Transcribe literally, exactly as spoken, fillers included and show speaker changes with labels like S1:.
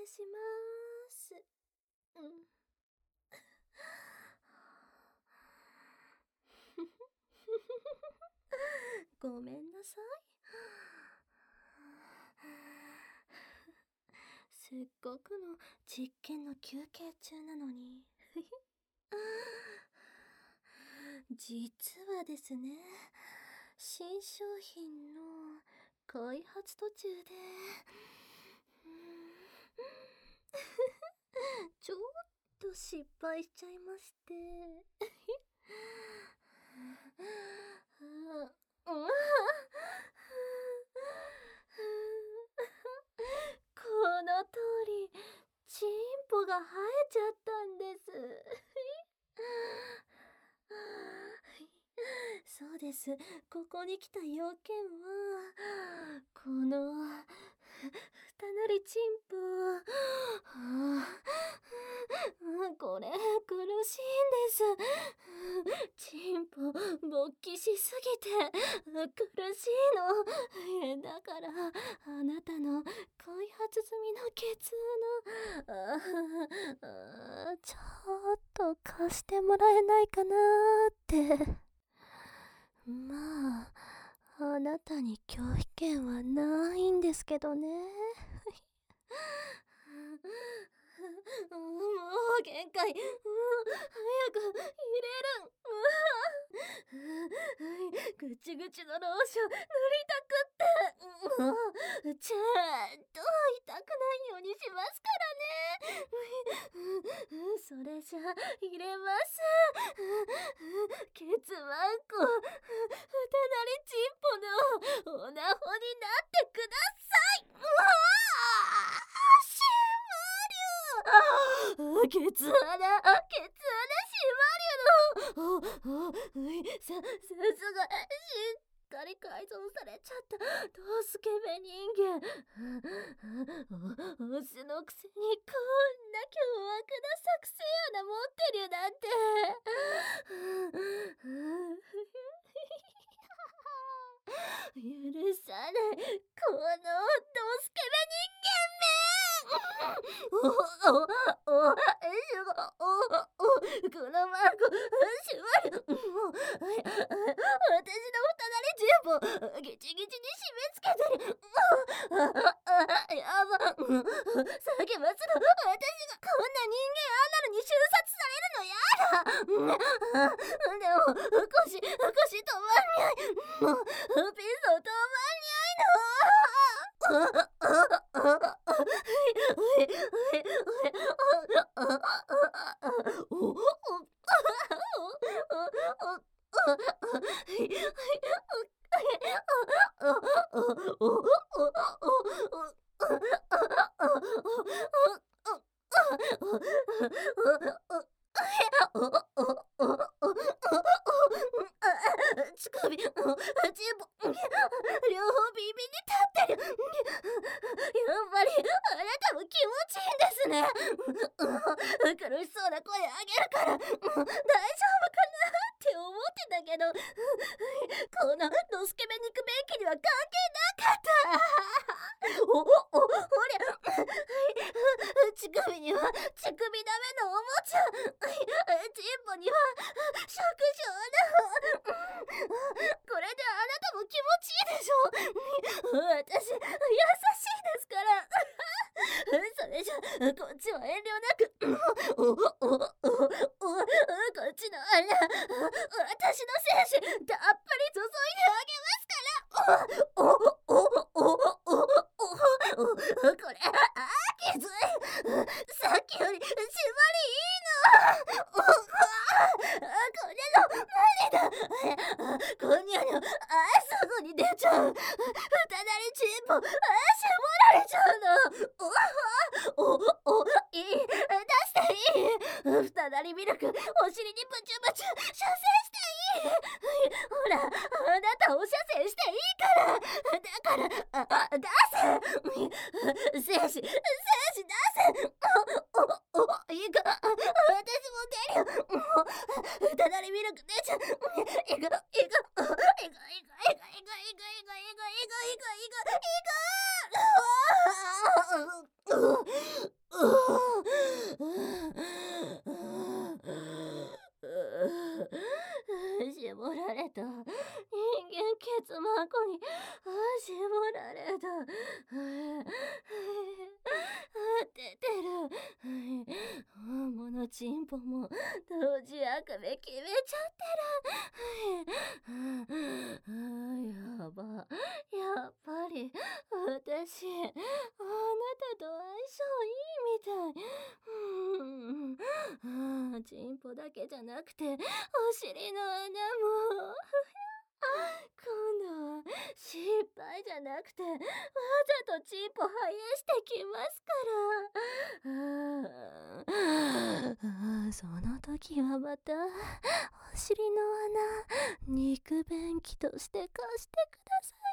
S1: します。うん。ごめんなさい。せっかくの実験の休憩中なのに。実はですね、新商品の開発途中で、うん、ちょっと失敗しちゃいまして。この通り、チンポが生えちゃったんです。そうです。ここに来た要件は、この、ふたなりチンポ。これ、苦しいんです。チンポ、勃起しすぎて、苦しいの。だから、あなたの開発済みのケツの、ちょっと貸してもらえないかなーって。まあ、あなたに拒否権はないんですけどね。もう限界。早く入れる。ぐちぐちのローション塗りたくって。もうちゃんと痛くないようにしますからね。それじゃ入れます。ケツワンコ、ふたなりチンポのオナホになってください。うわあ、しまりゅう。ケツ穴、ケツ穴しまりゅうの。さ、さすが、しっかり改造されちゃったドスケベ人間。オスのくせにこんな凶悪な作戦穴持ってるなんて。許さない、このドスケベ人間め。おおおおしゅごおおこのマークしまる。もう私のふたなりチンポギチギチに締め付けてる。ああやば。叫ばすの。私がこんな人間あんなのに襲殺されるのやだ。でも少し少し止まんにゃい。もうピスト止まんにゃいの。乳首、チンポ、両方ビビに立ってる。やっぱりあなたも気持ちいいんですね。苦しそうな声あげるから、大丈夫かなって思ってたけど、このドスケベ肉便器には関係なかった。おおおおりゃ。乳首には乳首ダメのおもちゃ。チンポには触手な。これであなたも気持ちいいでしょ。私優しいですから。それじゃこっちは遠慮なく、おおおおおこっちのあら私の精子たっぷり注いであげますから。おおおおおおおこれあーきつい。さっきより締まりいいの。おこれの無理だ。こんにゃにゃあすぐに出ちゃう。ふたなりチンポあ絞られちゃうの。おおおいい出していい。ふたなりミルクお尻にプチュプチュ射精していい。ほらあなたお射精していいからだからああ出せ。精子精子出せ。おおおいいか私も出るよ。もうふたなりミルク出ちゃう。いくいくいくいくいくいくいくいくいくいくいくいくいくいくいく絞られた。人間ケツ箱に絞られた。出てる。桃のチンポも同時あくび決めちゃってる。やば。やっぱり私あなたと相性いいみたい。うん、チンポだけじゃなくてお尻の穴も今度は失敗じゃなくてわざとチンポ生やしてきますから。ああ、その時はまたお尻の穴肉便器として貸してください。